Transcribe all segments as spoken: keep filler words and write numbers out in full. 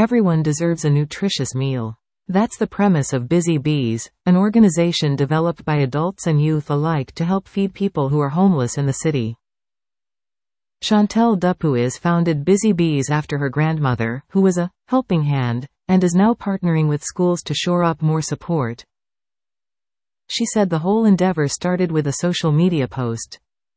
Everyone deserves a nutritious meal. That's the premise of Busy Bees, an organization developed by adults and youth alike to help feed people who are homeless in the city. Chantal Dupuis founded Busy Bees after her grandmother, who was a helping hand, and is now partnering with schools to shore up more support. She said the whole endeavor started with a social media post.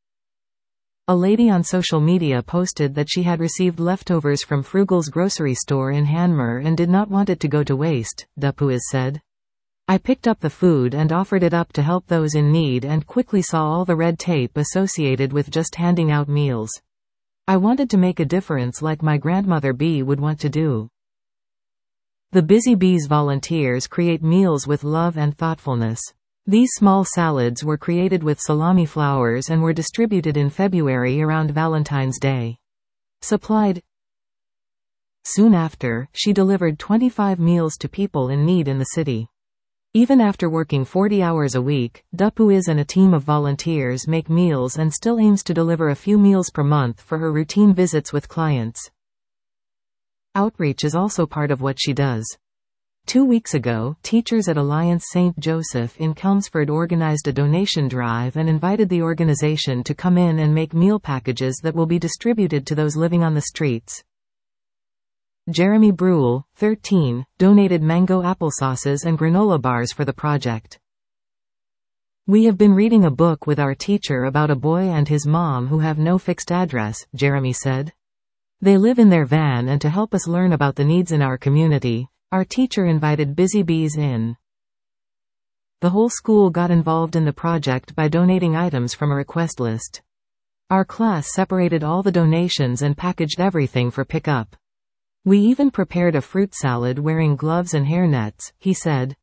A lady on social media posted that she had received leftovers from Frugal's grocery store in Hanmer and did not want it to go to waste, Dupuis said. I picked up the food and offered it up to help those in need and quickly saw all the red tape associated with just handing out meals. I wanted to make a difference like my grandmother Bee would want to do. The Busy Bees volunteers create meals with love and thoughtfulness. These small salads were created with salami flowers and were distributed in February around Valentine's Day. Supplied. Soon after, she delivered twenty-five meals to people in need in the city. Even after working forty hours a week, Dupuis and a team of volunteers make meals and still aims to deliver a few meals per month for her routine visits with clients. Outreach is also part of what she does. Two weeks ago, teachers at Alliance Saint Joseph in Chelmsford organized a donation drive and invited the organization to come in and make meal packages that will be distributed to those living on the streets. Jeremy Brule, thirteen, donated mango applesauces and granola bars for the project. We have been reading a book with our teacher about a boy and his mom who have no fixed address, Jeremy said. They live in their van, and to help us learn about the needs in our community, our teacher invited Busy Bees in. The whole school got involved in the project by donating items from a request list. Our class separated all the donations and packaged everything for pickup. We even prepared a fruit salad wearing gloves and hairnets, he said.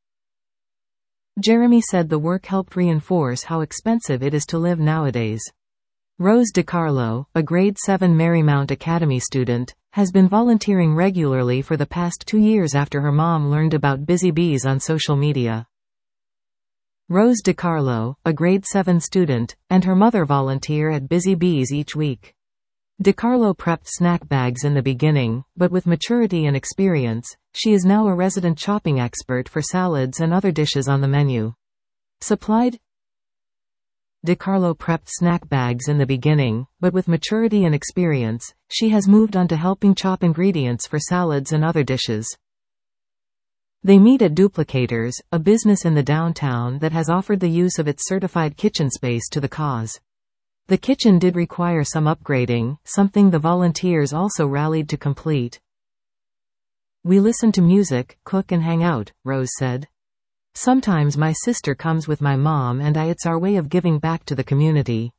Jeremy said the work helped reinforce how expensive it is to live nowadays. Rose DiCarlo, a grade seven Marymount Academy student, has been volunteering regularly for the past two years after her mom learned about Busy Bees on social media. Rose DiCarlo, a grade seven student, and her mother volunteer at Busy Bees each week. DiCarlo prepped snack bags in the beginning, but with maturity and experience, she is now a resident chopping expert for salads and other dishes on the menu. Supplied. DiCarlo prepped snack bags in the beginning, but with maturity and experience, she has moved on to helping chop ingredients for salads and other dishes. They meet at Duplicators, a business in the downtown that has offered the use of its certified kitchen space to the cause. The kitchen did require some upgrading, something the volunteers also rallied to complete. We listen to music, cook and hang out, Rose said. Sometimes my sister comes with my mom and I. It's our way of giving back to the community.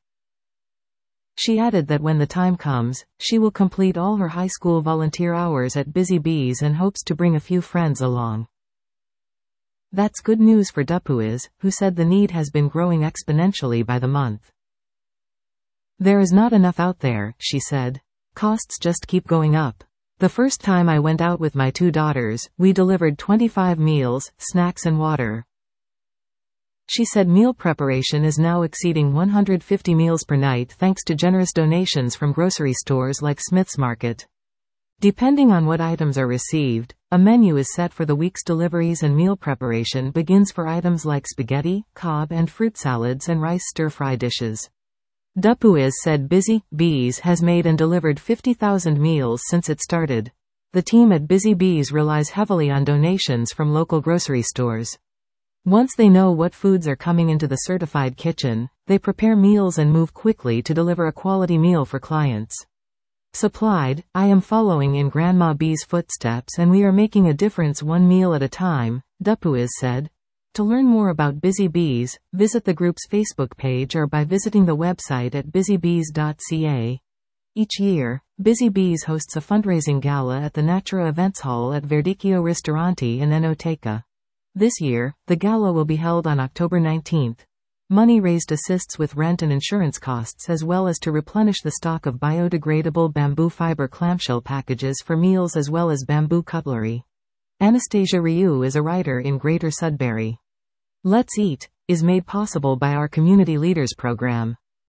She added that when the time comes, she will complete all her high school volunteer hours at Busy Bees and hopes to bring a few friends along. That's good news for Dupuis, who said the need has been growing exponentially by the month. There is not enough out there, she said. Costs just keep going up. The first time I went out with my two daughters, we delivered twenty-five meals, snacks and water. She said meal preparation is now exceeding one hundred fifty meals per night thanks to generous donations from grocery stores like Smith's Market. Depending on what items are received, a menu is set for the week's deliveries, and meal preparation begins for items like spaghetti, cob and fruit salads and rice stir-fry dishes. Dupuis said Busy Bees has made and delivered fifty thousand meals since it started. The team at Busy Bees relies heavily on donations from local grocery stores. Once they know what foods are coming into the certified kitchen, they prepare meals and move quickly to deliver a quality meal for clients. Supplied, I am following in Grandma Bee's footsteps and we are making a difference one meal at a time, Dupuis said. To learn more about Busy Bees, visit the group's Facebook page or by visiting the website at busy bees dot c a. Each year, Busy Bees hosts a fundraising gala at the Natura Events Hall at Verdicchio Ristorante in Enoteca. This year, the gala will be held on October nineteenth. Money raised assists with rent and insurance costs as well as to replenish the stock of biodegradable bamboo fiber clamshell packages for meals as well as bamboo cutlery. Anastasia Ryu is a writer in Greater Sudbury. Let's Eat is made possible by our Community Leaders program.